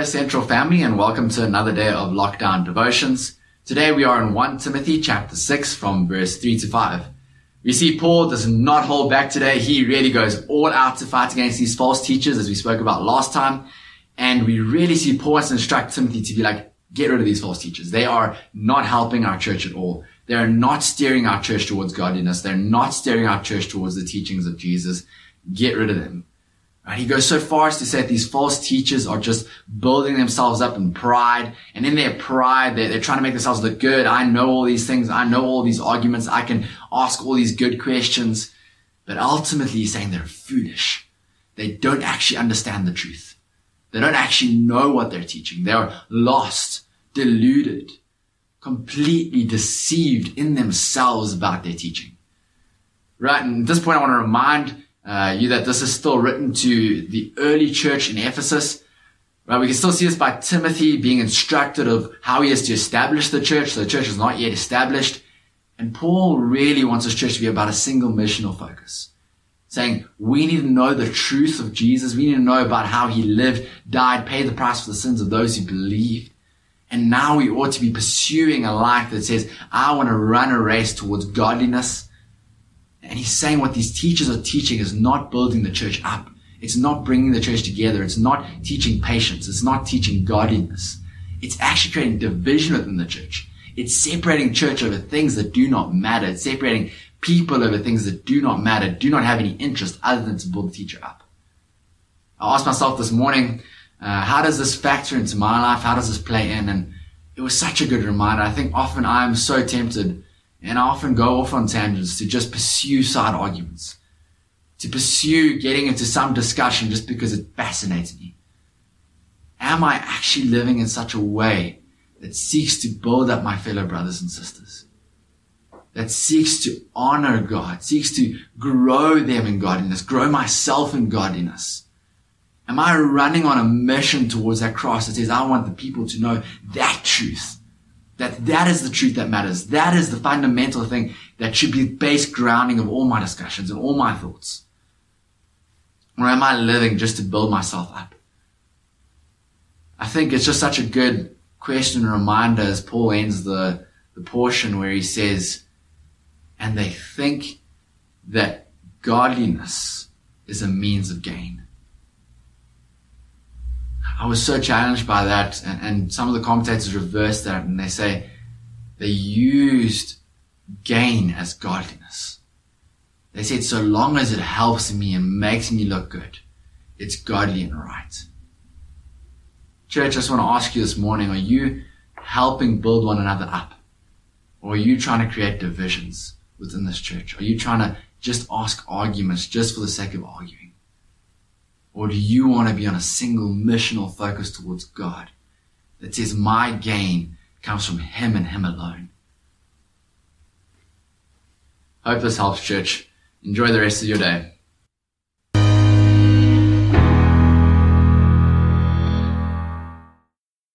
Central family, and welcome to another day of Lockdown Devotions. Today we are in 1 Timothy chapter 6 from verse 3 to 5. We see Paul does not hold back today. He really goes all out to fight against these false teachers, as we spoke about last time. And we really see Paul wants to instruct Timothy to be like, get rid of these false teachers. They are not helping our church at all. They are not steering our church towards godliness. They're not steering our church towards the teachings of Jesus. Get rid of them. Right? He goes so far as to say that these false teachers are just building themselves up in pride. And in their pride, they're trying to make themselves look good. I know all these things. I know all these arguments. I can ask all these good questions. But ultimately, he's saying they're foolish. They don't actually understand the truth. They don't actually know what they're teaching. They are lost, deluded, completely deceived in themselves about their teaching. Right? And at this point, I want to remind you that this is still written to the early church in Ephesus. Right? We can still see this by Timothy being instructed of how he is to establish the church. So the church is not yet established. And Paul really wants his church to be about a single missional focus. Saying, we need to know the truth of Jesus. We need to know about how he lived, died, paid the price for the sins of those who believed. And now we ought to be pursuing a life that says, I want to run a race towards godliness. And he's saying what these teachers are teaching is not building the church up. It's not bringing the church together. It's not teaching patience. It's not teaching godliness. It's actually creating division within the church. It's separating church over things that do not matter. It's separating people over things that do not matter, do not have any interest other than to build the teacher up. I asked myself this morning, how does this factor into my life? How does this play in? And it was such a good reminder. I think often I'm so tempted, and I often go off on tangents to just pursue side arguments, to pursue getting into some discussion just because it fascinates me. Am I actually living in such a way that seeks to build up my fellow brothers and sisters? That seeks to honor God, seeks to grow them in godliness, grow myself in godliness? Am I running on a mission towards that cross that says, I want the people to know that truth? That is the truth that matters. That is the fundamental thing that should be the base grounding of all my discussions and all my thoughts. Or am I living just to build myself up? I think it's just such a good question and reminder as Paul ends the portion where he says, and they think that godliness is a means of gain. I was so challenged by that, and some of the commentators reverse that, and they say they used gain as godliness. They said, so long as it helps me and makes me look good, it's godly and right. Church, I just want to ask you this morning, are you helping build one another up? Or are you trying to create divisions within this church? Are you trying to just ask arguments just for the sake of arguing? Or do you want to be on a single missional focus towards God that says my gain comes from him and him alone? Hope this helps, church. Enjoy the rest of your day.